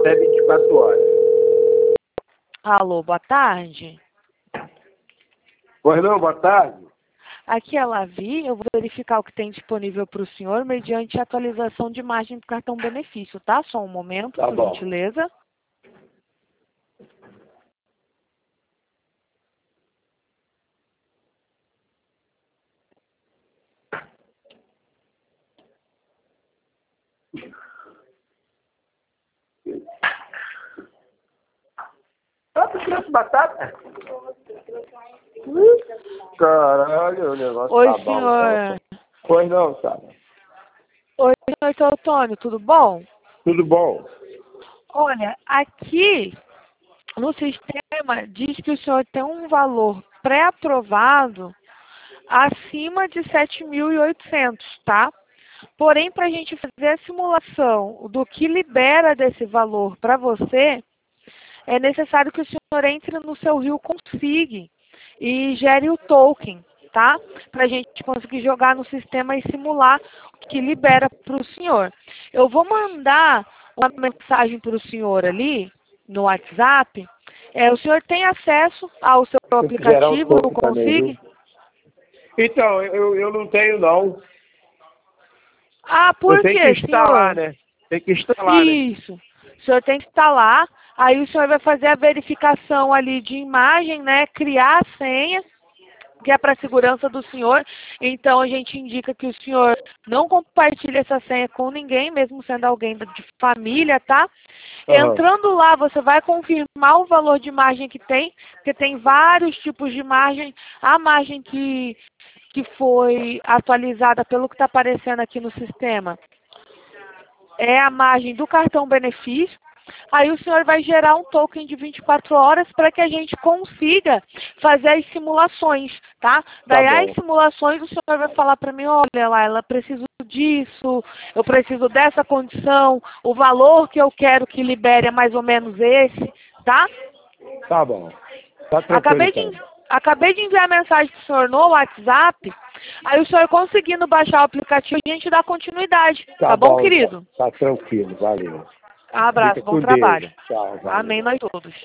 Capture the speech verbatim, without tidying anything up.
até vinte e quatro horas. Alô, boa tarde. Pois não, boa tarde. Aqui é a Lavi, eu vou verificar o que tem disponível para o senhor mediante a atualização de margem do cartão benefício, tá? Só um momento, Tá por bom. gentileza. Ah, tu trouxe batata? Caralho, o negócio Oi, tá bom. senhor. Então. Pois não, Sara. Oi, senhor seu Antônio, tudo bom? Tudo bom? Olha, aqui no sistema diz que o senhor tem um valor pré-aprovado acima de sete mil e oitocentos, tá? Porém, para a gente fazer a simulação do que libera desse valor para você, é necessário que o senhor entre no seu Rio Consig e gere o token, tá? Para a gente conseguir jogar no sistema e simular o que libera para o senhor. Eu vou mandar uma mensagem para o senhor ali, no WhatsApp. É, o senhor tem acesso ao seu aplicativo, o Consig? Então, eu, eu não tenho, não. Ah, por eu tenho quê, que instalar, senhor? né? Tem que instalar, né? Isso. O senhor tem que instalar, aí o senhor vai fazer a verificação ali de imagem, né? Criar a senha, que é para a segurança do senhor. Então, a gente indica que o senhor não compartilhe essa senha com ninguém, mesmo sendo alguém de família, tá? Uhum. Entrando lá, você vai confirmar o valor de margem que tem, porque tem vários tipos de margem. A margem que, que foi atualizada pelo que está aparecendo aqui no sistema é a margem do cartão benefício. Aí o senhor vai gerar um token de vinte e quatro horas para que a gente consiga fazer as simulações, tá? Daí Tá as bom. simulações o senhor vai falar para mim, olha lá, ela preciso disso, eu preciso dessa condição, o valor que eu quero que libere é mais ou menos esse, tá? Tá bom. Tá tranquilo, Acabei de, então. acabei de enviar mensagem para o senhor no WhatsApp, aí o senhor conseguindo baixar o aplicativo, a gente dá continuidade, tá, Tá bom, bom, querido? Tá, tá tranquilo, valeu. Abraço, Fica bom com Deus. trabalho. Tchau, valeu. Amém, nós todos.